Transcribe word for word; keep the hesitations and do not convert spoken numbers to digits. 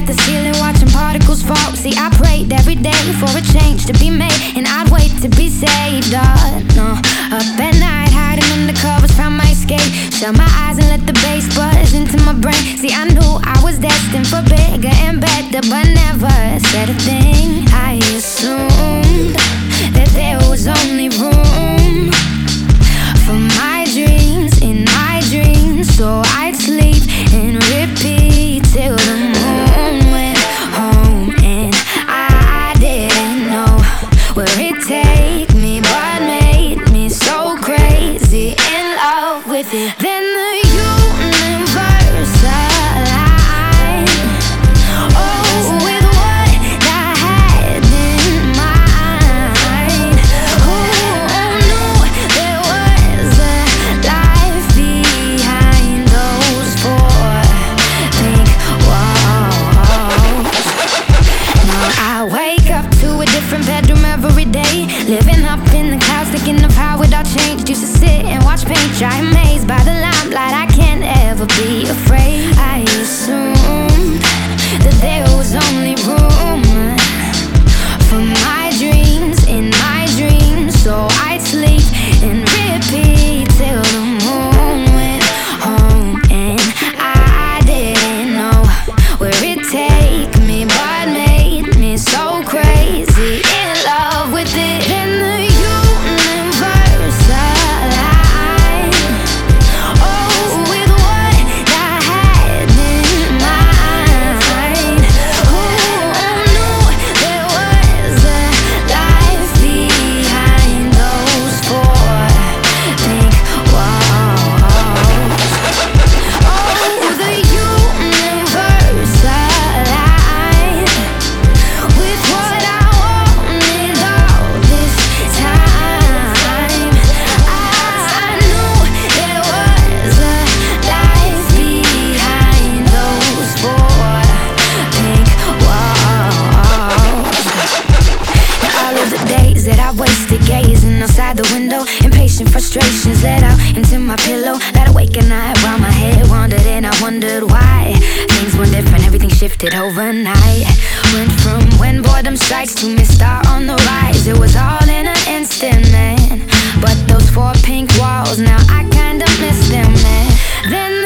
the ceiling watching particles fall. See, I prayed every day for a change to be made, and I'd wait to be saved. Oh, no. Up at night, hiding under covers, found my escape. Shut my eyes and let the bass buzz into my brain. See, I knew I was destined for bigger and better, but never said a thing. I assumed that there was only room for my dreams in my dreams, so I'd sleep and repeat till the moon went home. And I didn't know where it'd take me, but made me so crazy in love with it. Then the universe aligned, oh, with what I had in mind. Who knew there was a life behind those four pink walls? Now I wake up to a different bedroom every day, living up in the clouds, thinking of how it all changed. Used to sit and watch paint dry, amazed by the limelight. I can't ever be afraid. I assumed that there was only room for my dreams in my dreams, so I'd sleep and repeat till the moon went home. And I didn't know where it'd take me, but made me so crazy in love with it. Then the universe aligned, oh, with what I had in mind. Who knew there was a life behind those four pink walls? Oh, the universe aligned with what I wanted all this time. I knew there was a life behind those four pink walls. All of the days that I wasted gazing outside the window, impatient frustrations let out into my pillow. Lied awake at night while my head wandered, and I wondered why things were different, everything shifted overnight. Went from when boredom strikes to Miss Star on the rise. It was all in an instant, man. But those four pink walls, now I kinda miss them, man. Then